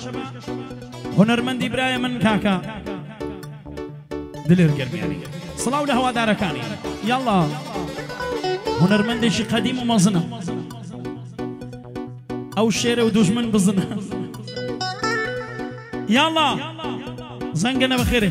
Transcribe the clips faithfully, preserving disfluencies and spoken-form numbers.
هونەرمەندی برایە من کاکە دلێر گەرمیانی سڵاو لە هەوادارەکانی یاڵڵا هونەرمەندێکی قەدیم و مەزنە ئەو شێرە و دوژمن بزنە یاڵڵا زەنگەنە بەخێرێ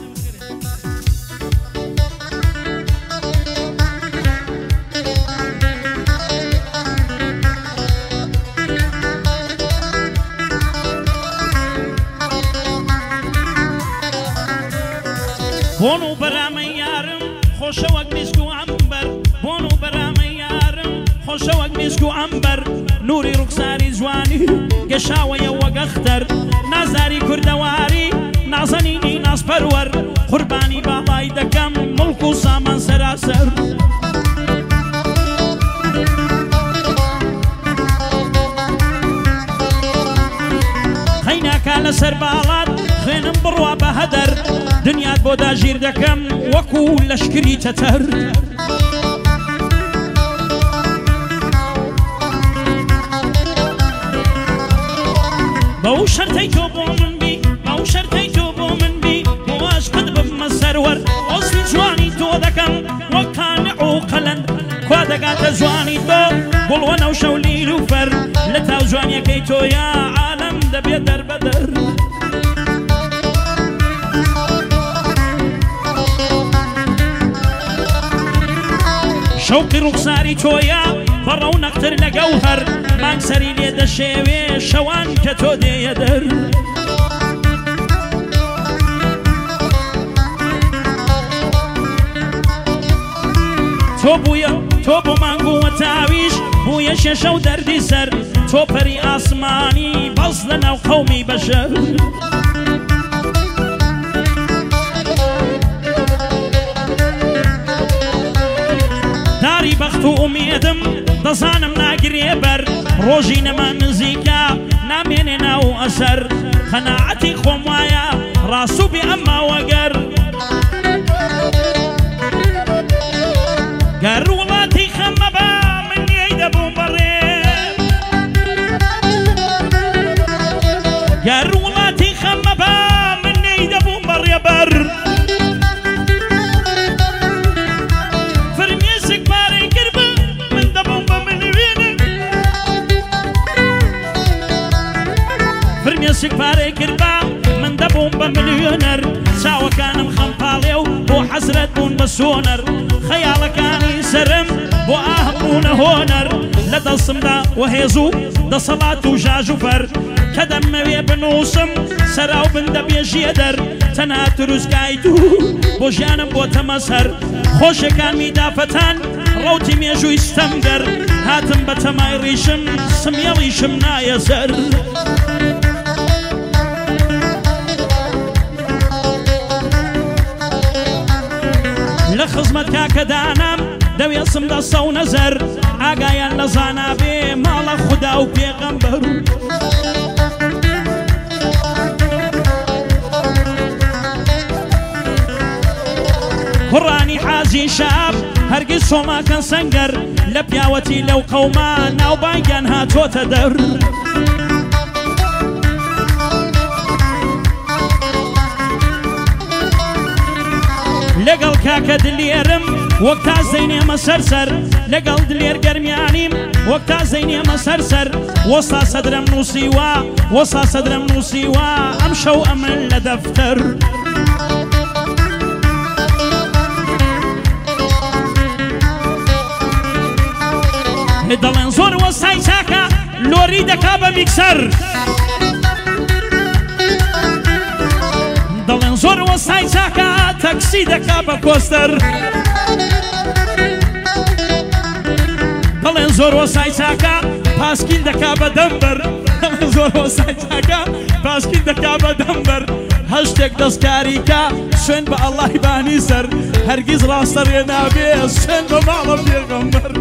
بۆن و بەرامە یارم خۆشە وەک میسک و عەمبەر بۆن و بەرامە یارم خۆشە وەک میسک و عەمبەر نووری ڕوخساری جوانی گەشاوەیە وەک ئەختەر نازاری کوردەواری نازەنینی نازپەروەر قوربانی باڵای دەکەم مڵک و سامان سەراسەر خەیناکە لەسەر باڵات خوێنم بڕوا بە هەدەر دنیات بۆ داژیر دەکەم وەکو لەشکری تەتەر بەو شەرتەی تۆ بۆ من بی بەو شەرتەی تۆ بۆ من بی بۆ عاشقت ببمە سەروەر ئۆسمی جوانی تۆ دەکەم وەک قانع و قەلەند کوا دەگاتە جوانی تۆ گوڵوەنە و شەو لیر و فەر لە تاو جوانیەکەی تۆیە عالەم دەبێت دەربەدەر شەوقی ڕوخساری تۆیە بەڕەونەقتر لە گەوهەر مانگسەری لێ دەشێوێ شەوان کە تۆ دێیە دەر تۆ بوویە تۆ بۆ مانگووە تاویش بوویە شێشە و دەردی سەر تۆ پەری ئاسمانی بەڵز لە ناو قەومی بەشەر داری بەخت و ئومێدم دەزانم ناگرێ بەر ڕۆژی نەما نزیکە نامێنێ ناو ئەسەر قەناعەتی خۆم وایە ڕاست و بێ ئەمما وەگەر گەر وڵاتی خەممە بە من نیەی دەبووم بەڕێ گەر وڵاتی خەممە بە من نیەی دەبووم بەڕێبەر فرمێسک پارەی کردبا من دەبووم بە ملیۆنەر چاوەکانم خەمپاڵێ و بۆ حەزرەت بوون بە سۆنەر خەیاڵەکانی سرم بۆ ئاهبوونە هۆنەر لە دەستمدا وەهێز و دەسەڵات و ژاژ و فەر کە دەمەوێ بنووسم سەراو بندە بێژیە دەر تەنها تروسکایت و بۆ ژیانم بۆتە مەسەر خۆشەکان میدافەتان ڕەوتی مێژووی ستەمگەر هاتم بە تەمای ڕیشم سمیێڵیشم نایە سەر لە خزمەت کاکە دانام دەوێسم دەستە و نەزەر ئاگایان لە زانابێ ماڵە خودا و پێغەمبەر کوڕانی حاجی شاب هەرگیز سۆماکەن سەنگەر لە پیاوەتی لەو قەوما ناوبانگیان هاتۆتە دەر لەگەڵ کاکە دلێرم وەک تا زەینێمە سەرسەر لەگەڵ دلێر گەرمیانیم وەک تا زەینێمە سەرسەر وەستا سەدرەم نووسیوە وەستا سەدرەم نووسیوە ئەم شەو ئەمن لە دەفتەر دەڵێن زۆر وەستای چاکە لۆری دەکا بە میکسەر دەڵێن زۆر وەستای چاکە تەکسی دەکا بە کۆستەر دەڵێن زۆر وەستای چاکە پاسکین دەکا بە دەمبەر دەڵێن زۆر وەستای چاکە پاسکین دەکا بە دەمبەر هەشتێک دەستکاریکە سوێن بە ئەڵڵای بانی سەر هەرگیز ڕاستە ڕێ نابێ سوێن بە ماڵە پێغەمبەر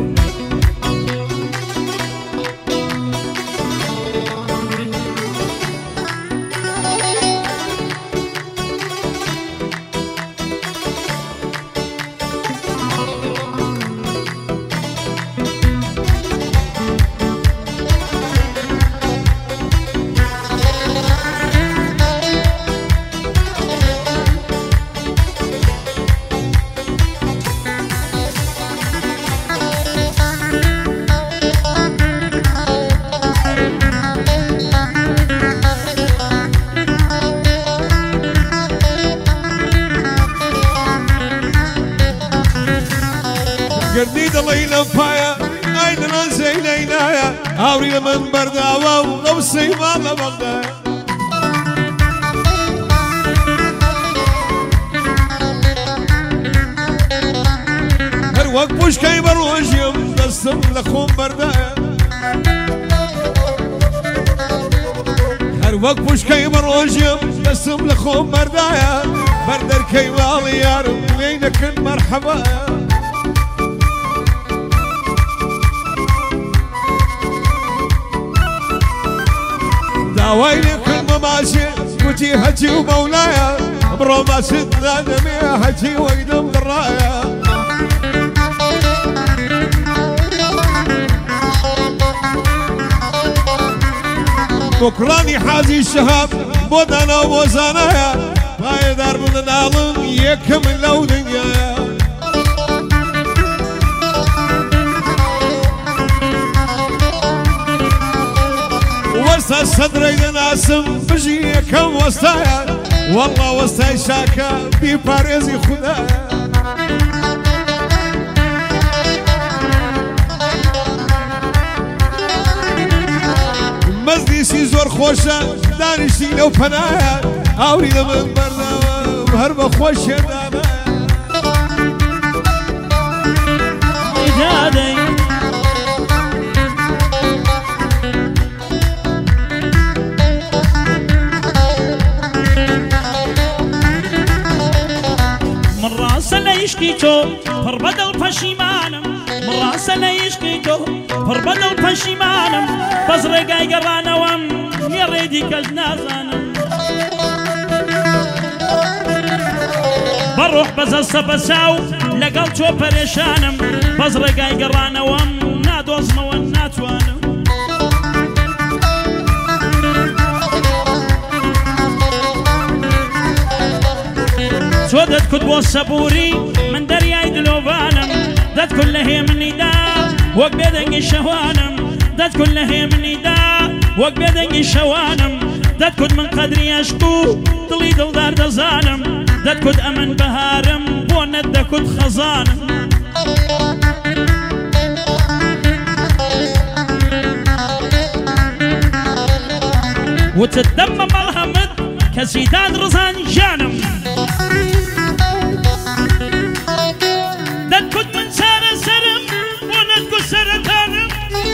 هاوري من برداوة وغوصي مالا بغدا هر وقت بوش كي بروش يوم دستم لخوم بردايا هر وقت بوش كي بروش يوم دستم لخوم بردايا بردر كي والي يارم لينك مرحبا داوي لكل مماشي كوتي هجي ومولايا برو ما سدنا دمي هجي ويدم الرايا بكراني حازي الشهاب بدنا وزنايا باي دار من نالن يكمل لو دنيا وسط صدري ناسم بجي كم وسطايا والله وسطاي شاكا بباريزي خدايا مزديسي زور خوشة دانشتي لو فنايا هاوري من بردا وهرب خوشة دانا إجادي من راسا ليشكيتو فربدل فشيمانم من راسا ليشكيتو فربدل فشيمانم بزرقاي قرانا وام يريدي كجنازانم بروح بزز بساو لقلتو بريشانم بزرقاي قرانا وام نادوز مواناتوانم سودت كتبو الصبوري من درياي دلوفانم دات كله هي مني دا وق بيدنج الشوانم دات كله هي مني دا وق بيدنج الشوانم دات كد من قدري اشكو طلي دل دار دزانم دات كد امن بهارم بوند دا كد خزانم وتتدمم الهمد كسيدان رزان جانم دات كد من سار سرم وند كد سرطانم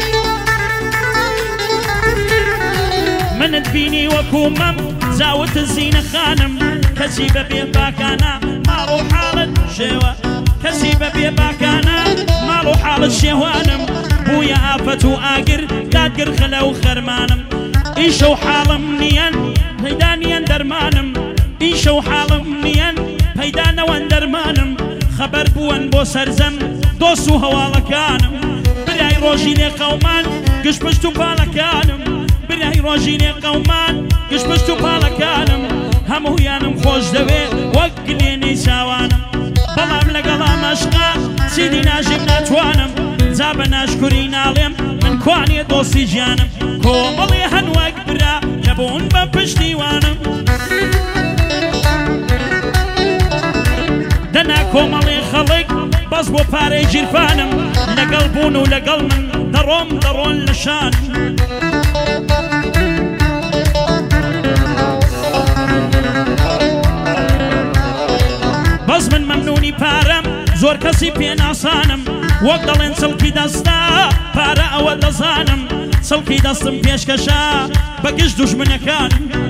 من تبيني وكومم زاوت الزينة خانم كسيبة بيباكانا ما روح حالة شوا كسيبة بيباكانا ما روح حالة شوانم بويا آفة وآقر قادقر خلو خرمانم إيشو حالم نيان هيدانيان درمانم إيشو حالم نيان هيدانا وان درمانم خبر بوان بو سرزم دوسو هوالكانم براي روجيني قومان قش بشتو بالكانم براي روجيني قومان قش بشتو بالكانم همو يانم خوش دوي وقليني ساوانم بلام لقلام اشقا سيدي ناجم ناتوانم زاب ناشكرين عليم من كواني دوسي جانم كومالي هنوك برا جبون ببشتي وانم دنا كومالي خلق بس بو باري جيرفانم لقلبون ولقل من دروم درون لشانم بس من ممنوني بارم زور كسي بين عصانم وقدلين سلكي دستا بارا او دزانم سلكي دستم بيش كشا بقش دوش من يكانم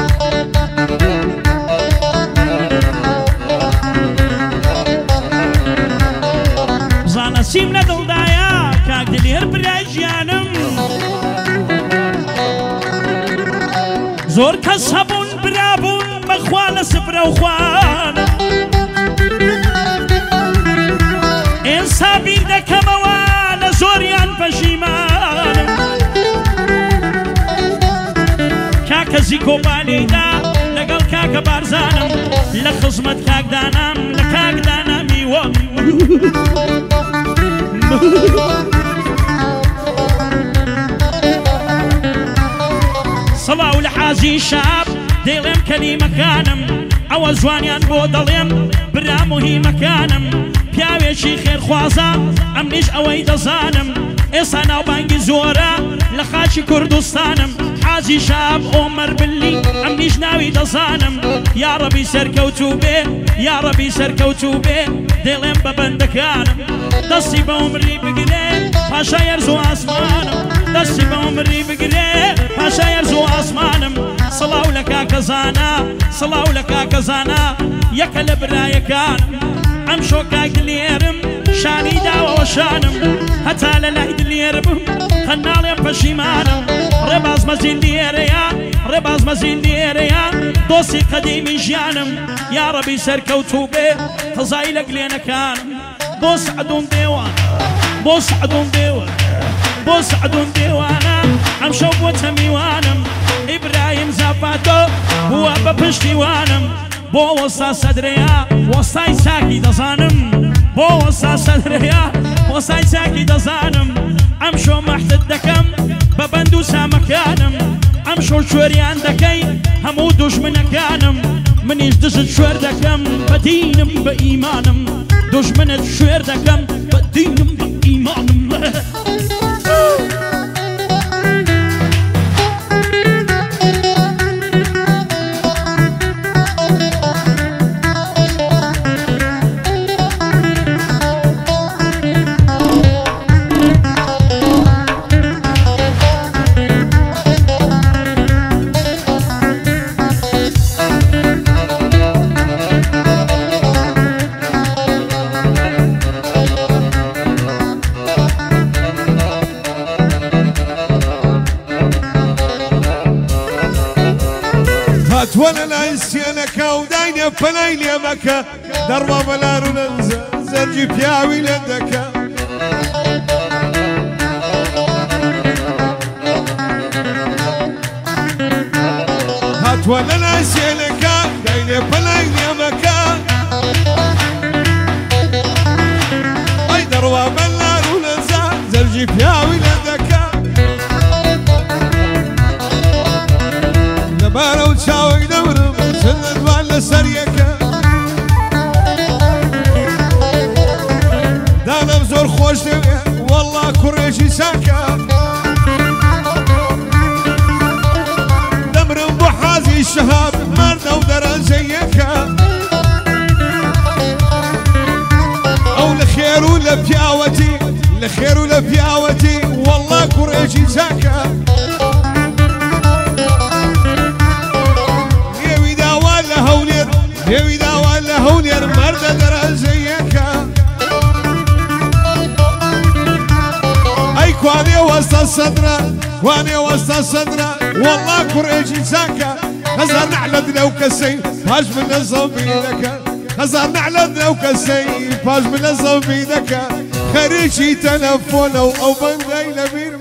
زانا سيم ندل دايا كاك دلير براجيانم زور كسبون برابون بخوال سفر وخوانم إنسا بيدا كموانا زوريان بشيمانم كاكا زيكو باليدا لقل كاكا بارزانم لخزمت كاك دانام لكاك دانامي وامي صلاة لحازي شاب ديلم كلمة كانم أو زوانيان بودليم برامو هي مكانم پیاوێکی خێرخوازە ئەم نیش ئەوەی دەزانم ئێستا ناوبانگی زۆرە لە خاچی کوردستانم حاجی شاب ئۆمەر بلی ئەمنیش ناوی دەزانم یاڕەبی سەرکەوتوو بێ یاڕەبی سەرکەوتوو بێ دێڵێم بە بەندەکانم دەستی بە عومری بگرێ پاشا یەرز و ئاسمانم دەستی بە عومری بگرێ پاشا یەرز و ئاسمانم سڵاو لە کاکەزانە سڵاو لە کاکەزانە یەکە لە برایەکانم ئەم شۆ کاک دلێرم شانی داوەوە شانم هەتا لە لای دلێرم خەناڵێم پەشیمانم ڕێباز مەزین لێرەیە ڕێباز مەزین لێرەیە دۆستی قەدیمی ژیانم یاڕەبی سەرکەوتوو بێ قزای لە گلێنەکانم بۆ سعدون دێوانە بۆ سعدون دێوانە بۆ سعدون دێوانە ئەم شەو بۆتە میوانم ئیبراهیم زاپاتۆ بووە بە پشتیوانم بۆ وەستا سەدرەیە وەستای چاکی دەزانم بۆ وەستا سەدرەیە وەستای چاکی دەزانم ئەم شۆ مەحتت دەکەم بە بەند و سامەکانم ئەم شۆ شوێریان دەکەی هەموو دوژمنەکانم منیش دژت شوێر دەکەم بە دینم بە ئیمانم دوژمنت شوێر دەکەم بە دینم بە ئیمانم ولا لا يسيانك وداينة فلاي ليمك دربا بلارو ننزل زرجي بياوي لدك هات ولا لا يسيانك داينة فلاي ليمك اي دربا بلارو ننزل زرجي بياوي لدك لبارو تشاوي دورم سند ولا سريكا دانا بزور خوش والله كريشي ساكا دمرم بحازي الشهاب مرنا ودرا زيكا او لخير ولا بياوتي لخير ولا بياوتي والله كريشي ساكا يوي دا ولا هونير مرد درا زيك اي كواني وسط الصدرة كواني وسط الصدرة والله كريجي ساكا هزار نعلد لو كسي فاش من الصوم بيدك هزار نعلد لو كسي فاش من الصوم بيدك خريجي تلفون او بندي لبير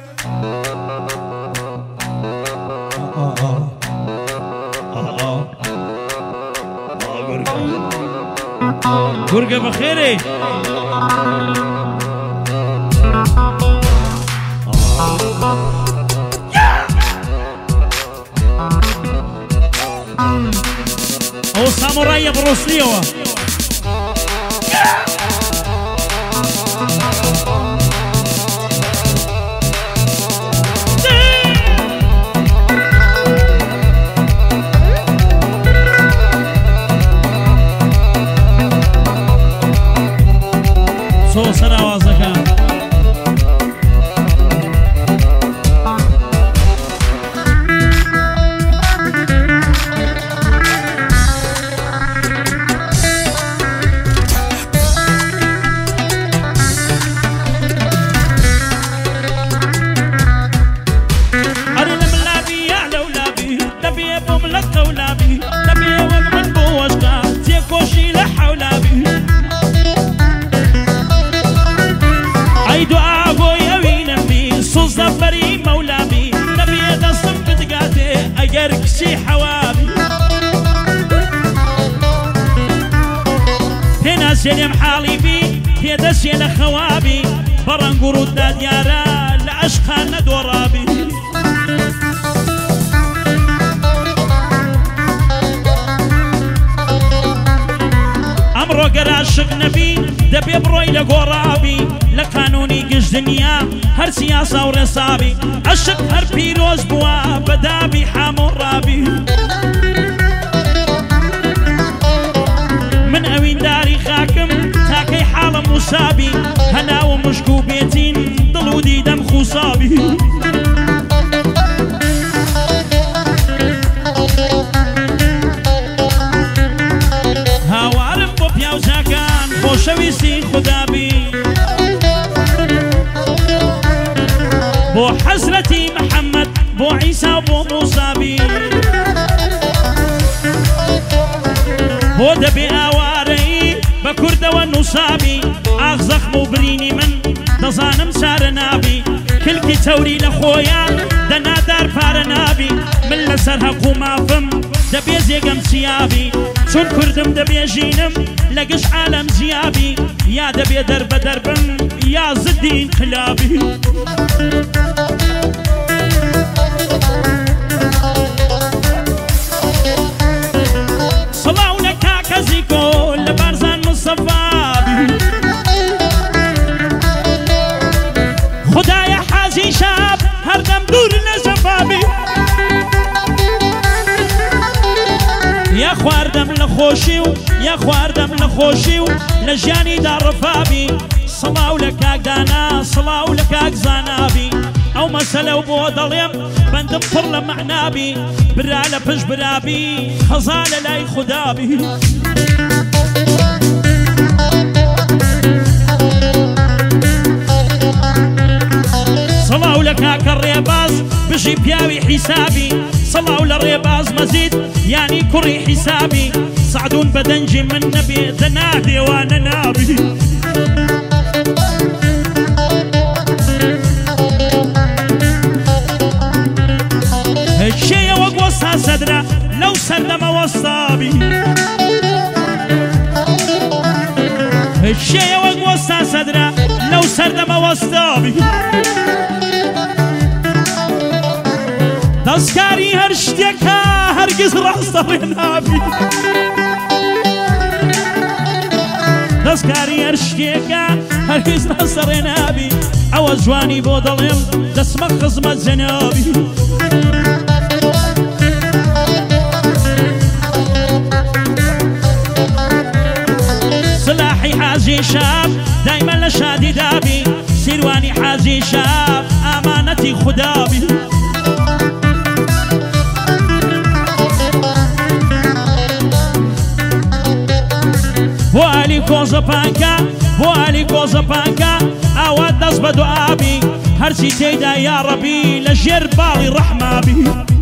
قرقة بخيري هو ساموراي بروسليو سو سراوازەکە ئەرێ لە ملابی یا لەولابی دەبێ بۆ ملەت قەولابی دەبێ وەک من بۆ وەشقا تێکۆشی لە حەولابی اي دعاء بويا وينبي صوص بري مولابي نبي دستم بدقاتي اجرك شي حوابي هنا سلم حالي بي هنا سلم خوابي برنقرو الدنيارا لاشخان دورابي امرو قراشق نبي دبي بروي لقرابي لقانوني گشت دنیا هەر سیاسە و ڕێسابی عەشق هەر پیرۆز بووە بەدابی هەموو ڕابی من ئەوین داری خاکم تاکەی حاڵم وسابی هەناوە مشک و بێتین دڵ و دیدەم خوسابی هاوارم بۆ پیاوچاکان خۆشەویستی خودابی بۆ حەزرەتی محەممەد بۆ عیسا و بۆ موسابی بۆ دەبێ ئاوارەی بە کوردەوە نووسابی ئاخ زەخم و برینی من دەزانم چارە نابی کلکی تەوری لە خۆیان دەنادار پارە نابی من لەسەر هەقوو مافم دەبێ زێگەم سیابی چون کوردم دەبێژینم لە گشت عالەم جیابی یا دەبێ دەربە دەربم یا زدی ئینقلابی سڵاو لە کاکەزی کۆل لە بارزان مستەفابی خدایە حاجی شاب هەردەم دوور لە شەفابی یا خواردەم لە خۆشی و یا خواردەم لە خۆشی و لە ژیانیدا ڕەفابی سڵاو لە کاکدانا سڵاو لە کاک زانابی ئەو مەسەلە و بۆ دەڵێم بەندم پڕ لە مەعنابی برا لە پشت برابی خەزا لە لای خودابی سڵاو لە کاکە ڕێباز بژی پیاوی حیسابی سڵاو لە ڕێباز مەزید یانی کوڕی حیسابی سعدون بەدەنجی من نەبێ دەنا دێوانە نابی هەچێیە وەک وەستا سەدرا لەو سەردەمە وەستابی هەچێیە وەک وەستا سەدرا لەو سەردەمە وەستابی دەستکاری هەر شتێکە هەرگیز ڕاستەڕێ نابی دەستکاری هەر شتێکە هەرگیز ڕاستەڕێ نابی ئەوە جوانی بۆ دەڵێم دەسمە خزمەت جەنابی سلاحی حاجی شاب دایما لە شادی دابی سیروانی حاجی شاب ئامانەتی خودابی بۆ عەلی کۆزە پانکە بۆ عەلی کۆزە پانکە ئاوا دەست بە دوعابی هەرچی تێیدا یا ڕەبی لە ژێر باڵی ڕەحمابی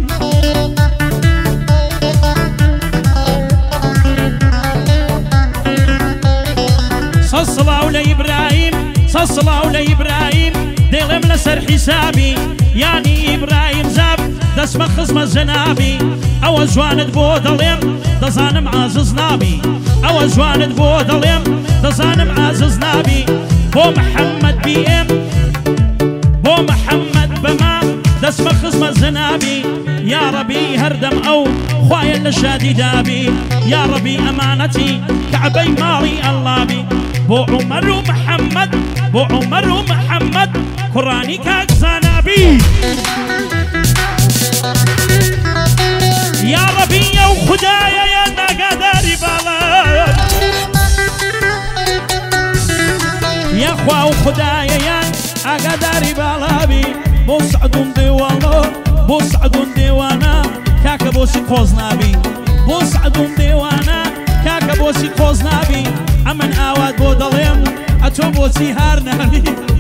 سەسڵاو لە ئیبراهیم سەسڵاو لە ئیبراهیم دێڵێم لەسەر حیسابی یانی ئیبراهیم زاب دەسمە خزمە جەنابی ئەوە جوانت بۆ دەڵێم دەزانم عاجز نابی ئەوە جوانت بۆ دەڵێم دەزانم عاجز نابی بۆ محەممەد بی ئێم بۆ محەممەد بەما دەسمە خزمە جەنابی یا ڕەبی هەردەم ئەو خوایە لە شادی دابی یا ڕەبی ئەمانەتی کەعبەی ماڵی ئەڵڵابی بۆ عومەر و محەممەد بۆ عومەر و محەممەد کوڕانی کاک زانابی یا ڕەبی ئەو خودایە یا ناگاداری باڵا یا خوا و خودایە یان ئاگاداری باڵابی بۆ سعدون دێوانە بۆ سعدون دێوانە کاکە بۆچی قۆز نابی بۆ سعدون دێوانە کاکە بۆچی قۆز نابی ئەمن ئاوات بۆ دەڵێم ئەتۆ بۆچی هار نابی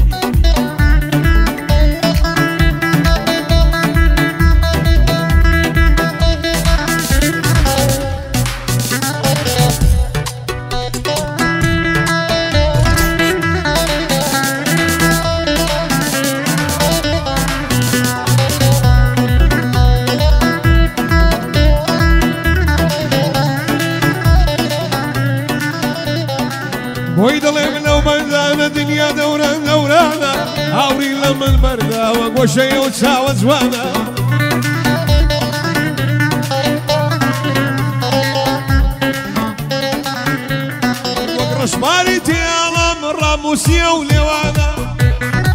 بۆی دەڵێ منەو بەردانە دنیا دەورە دەورانە هاوری لە من بەرداوە گۆشەیە و چاوە جوانە وەک ڕەشماری تێڵە من ڕاموسیە و لێوانە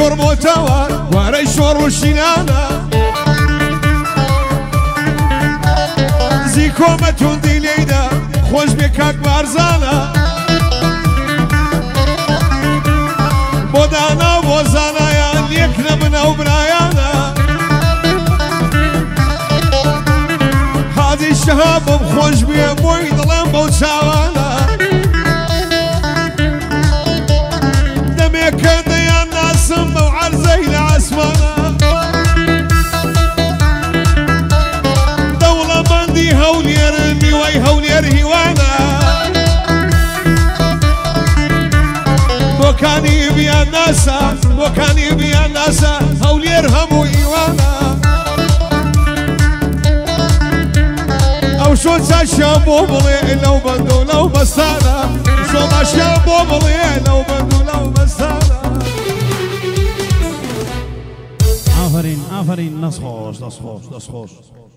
كرموتوا وري شور وشينانا زيكو متوندي ليدا خوش بكاك بارزانا بودانا بوزانا يا ليكنا من وبرايانا هذه الشهاب بخوش بيه بوي ظلام بوتساوانا دميك يا الناس وعرزي لعسمانا دولة بندي هول يرمي وي هول يرهوانا وكاني بيا الناسا وكاني بيا الناسا هول يرهموا إيوانا أو شو تشابو بلي لو بندو لو بسانا شو تشابو بلي لو بندو لو بسانا آفرين آفرين ناس خوش ناس خوش ناس خوش